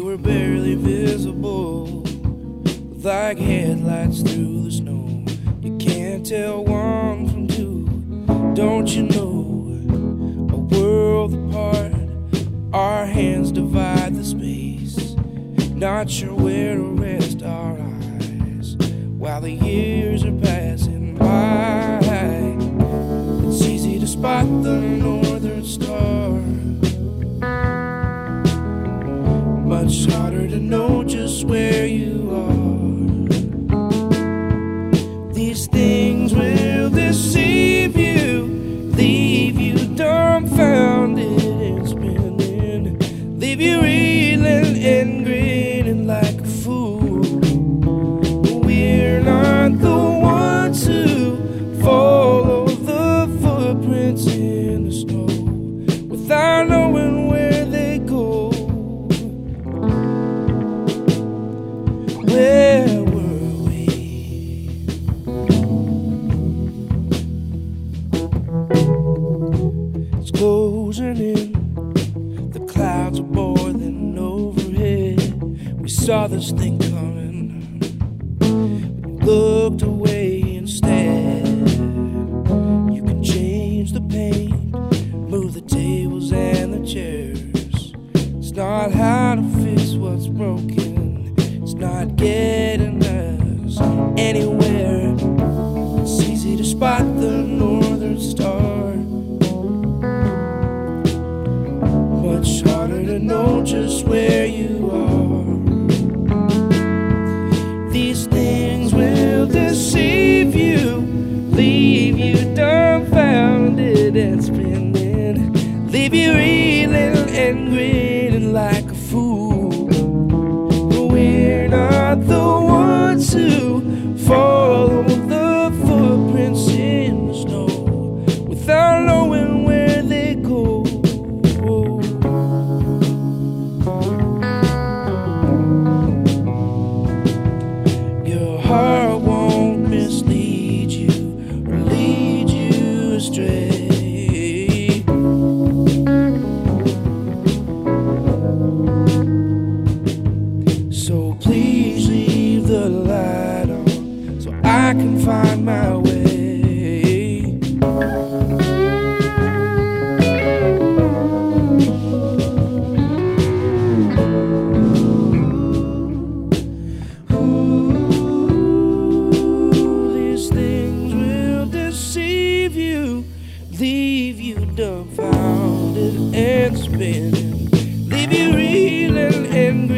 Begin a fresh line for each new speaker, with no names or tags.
were barely visible, like headlights through the snow. You can't tell one from two, don't you know? A world apart, our hands divide the space. Not sure where to rest our eyes while the years are passing by. It's easy to spot the northern star, much harder to know just where you are. These things will deceive you, leave you dumbfounded and spinning, leave you reeling and grinning like a fool. But we're not the ones who follow the footprints in the snow without knowing where they go. Where were we? It's closing in, the clouds are boiling overhead. We saw this thing coming, but looked away instead. You can change the paint, move the tables and the chairs. It's not how to fix what's broken, it's not getting us anywhere. It's easy to spot the northern star, much harder to know just where you are. These things will deceive you, leave you dumbfounded and spinning, leave you reeling and grinning like a fool. But we're not the ones who follow the footprints in the snow without knowing where they go. Your heart won't mislead you or lead you astray. So please leave the light on so I can find my way. These things will deceive you, leave you dumbfounded and spinning, leave you reeling and